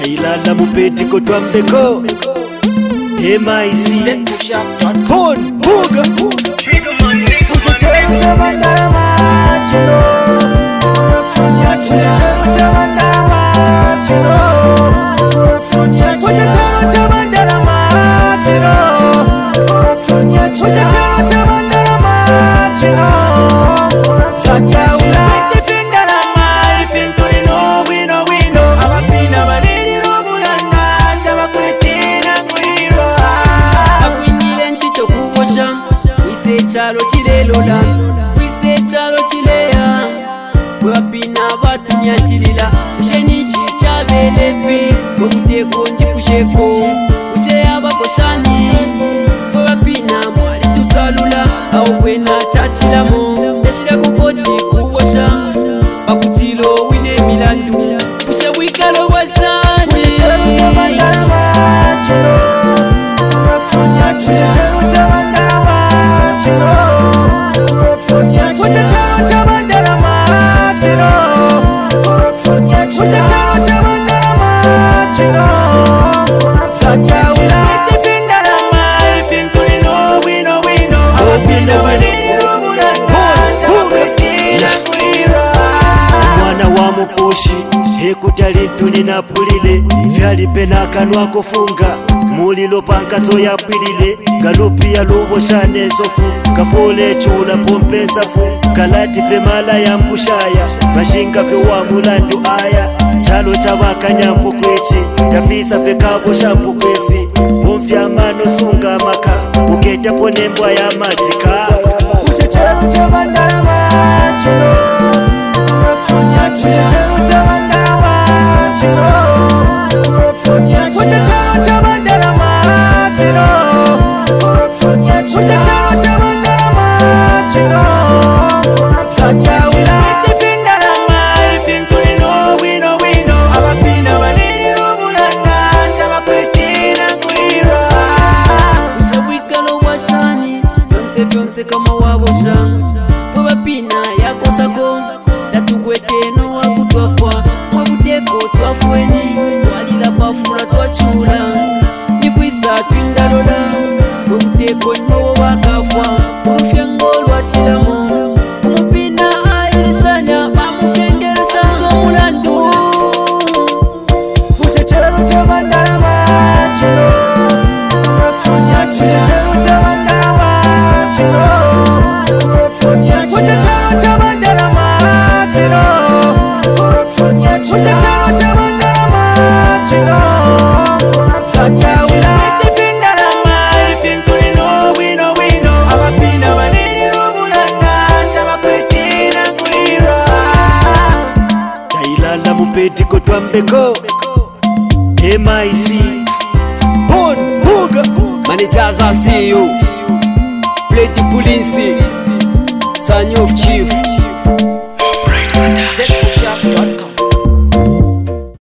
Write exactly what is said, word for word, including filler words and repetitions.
Tailanda mupeti kotwa mbeko M I C Pon Buga Trigger man nigga Uchicherucha bandara machino Uchicherucha bandara machino Uchicherucha bandara machino Uchicherucha bandara machino Sanya ulapiti findara maifi nturi no wino wino Abapina bariri robulana Tabakwetena mwiro Akwinile nchito kubosha Wise chalo chilelola Wise chalo chileya Wapina batunya chilila Ushenishi chabelepi Mwaguteko njikusheko Use abakoshani Wapina mwali tusalula Aokwena chachilamo Yashira kukoti kubosha Bakutilo wine milandu Use wikalo wazani Uchicherucha bandara machino Uchicherucha bandara machino Uchicherucha bandara machino Uchicherucha bandara machino Sanya ulapiti findara maifi nturi no wino wino Abapina bariri robulana Tabakwetena mwiro Mwana wa mukushi Hekutali tuni na pulile Vyalipe na kanwa kofunga Mulilo pankaso ya pilile Galupi ya lubo shane sofu Kafole chula pompe safu Kalati fe mala ya mpushaya Mashinga fe wa mulandu aya Chalo chabaka nyampu kwechi Tafisa fe kabo shampu kwefi Mumfya mano sunga maka Uketa ponembwa ya matika Uchicherucha bandara machino Uchicherucha bandara machino Uchicherucha bandara machino Uchicherucha bandara machino Sanya ulapiti findara maifi nturi no wino wino Abapina bariri robulana Tabakwetena mwiro Use wikalo washani Fyonse fyonse kama wabosha Wapina yakosako Datugweteno wakutwafwa Mwabuteko twafweni Walila pafula twachula Nikwisa twindalola Mwabuteko nyowo wakafwa Urufyengo lwachilamo Umupina ailishanya Bamufyengeresa somulandu Uchicherucha bandara machino Uchicherucha bandara machino Uchicherucha bandara machino Uchicherucha bandara machino Sanya ulapiti findara maifi nturi no wino wino Abapina bariri robulana Tabakwetena mwiro Tailanda mupeti kotwa mbeko M I C Pon Buga Managers I see you Plate Pulinsi Son of Chief Z Push Up dot com